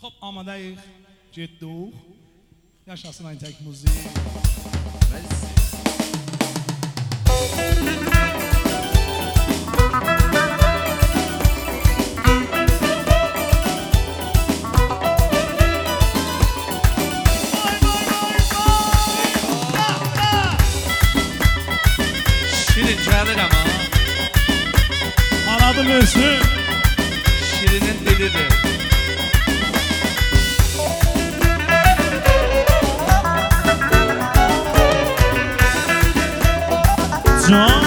Hop amadayıq, getdik. Yaşasın Aytək müzik. Şirin gəlir ama Aradım özü. Şirinin dilidir. Can.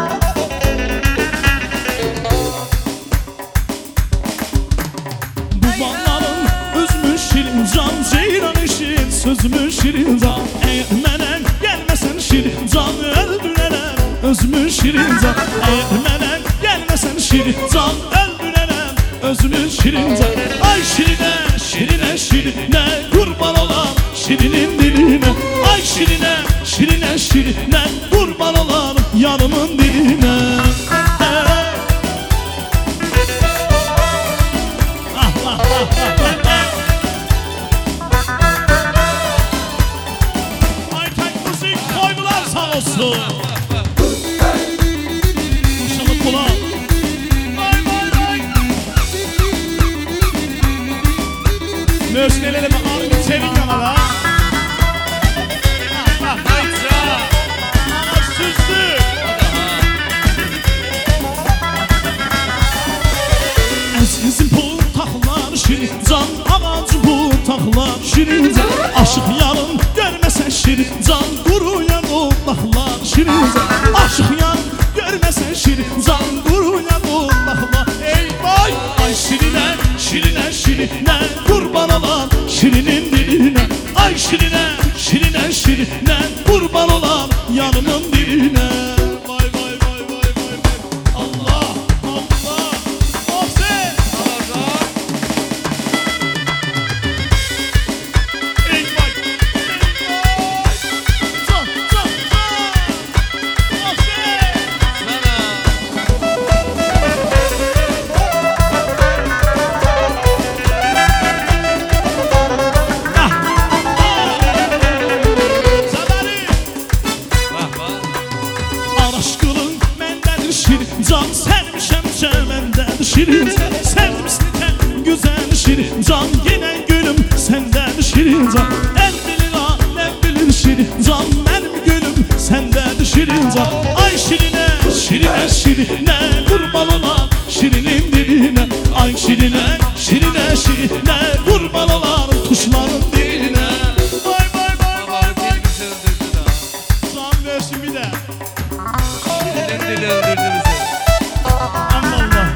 Bu bağların özümü şirin can, ceyran eşit sözümü şirin can. Eğer mənə gəlməsən şirin can, öldürərəm özümü şirin can. Eğer mənə gəlməsən şirin can, öldürərəm özümü şirin can. Ay şirinə, şirinə, şirinə, kurban olan şirinin diline. Ay şirinə, şirinə, şirinə, kurban olan yanımın diline. Aytək müzik koydular sağ olsun. Maşallah kulak. Möşnelerime ağrını çevik yanala. Ana süzdü. Əzizim bu taxlar şirin can, ağacı bu taxlar şirin can. Aşıq yarın görməsən şirin can, quruyan o taxlar şirin can. Aşıq yarın görməsən şirin can, quruyan o taxlar. Ey vay, ay şirinə, şirinə, şirinə, kurban olan şirinin diline. Ay şirinə, şirinə, şirinə, kurban olan yanımın diline. Vay vay vay vay vay vay. Allah Allah. Ofse. Ey vay. Can can can. Ofse. Can sevmişəm məndədir şirin can. Sevmişsin sən güzel şirin can. Yenə gülüm səndədir şirin can. El bilir alem bilir şirin can. Mənim gülüm səndədir şirin can. Ay şirinə, şirinə, şirinə, kurban olan şirinin diline. Ay şirinə, şirinə, şirinə, kurban olan kuşların diline. Vay vay vay vay vay. Can versin bir de. Şirinin dili öldürdü bizi. Allah.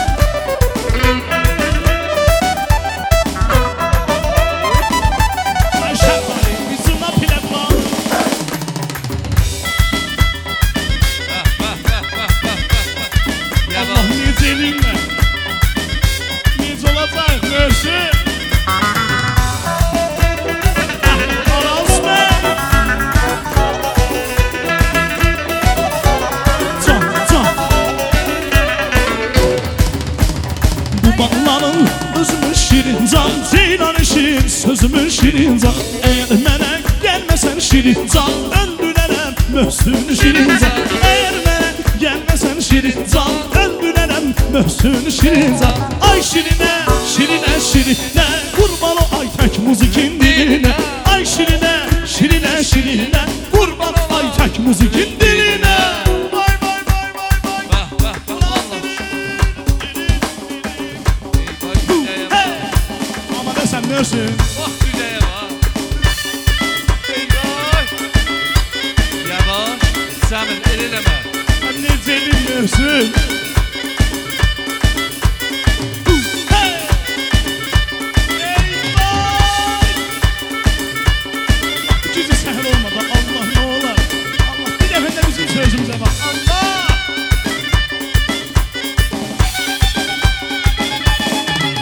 Ay şapayı, bizimle pilet var. Allah nice elinle. Nice olacak versin. Arasme. Can, can. Bu bağların özümün şirin can, ceylan eşit sözümün şirin can. Eğer mənə gəlməsən şirin can, öldürərəm möhsün şirin can. Eğer mənə gəlməsən şirin can, öldürərəm möhsün şirin can. Ay şirinə, şirinə, şirinə, kurban o Aytək müzikin diline. Ay şirinə, şirinə, şirinə, kurban o Aytək müzikin diline. Vay vay vay vay vay. Vah vah vah Allah. Ama desem nörsün. Vah güzeye vah. Eyvah. Yavaş. Samin elileme. Anneciğim nörsün. İkinci seher olmadı. Allah ne olur. Allah bir defa de bizim sözümüze bak. Allah.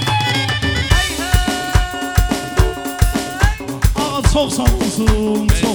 Çok sağ olsun, çok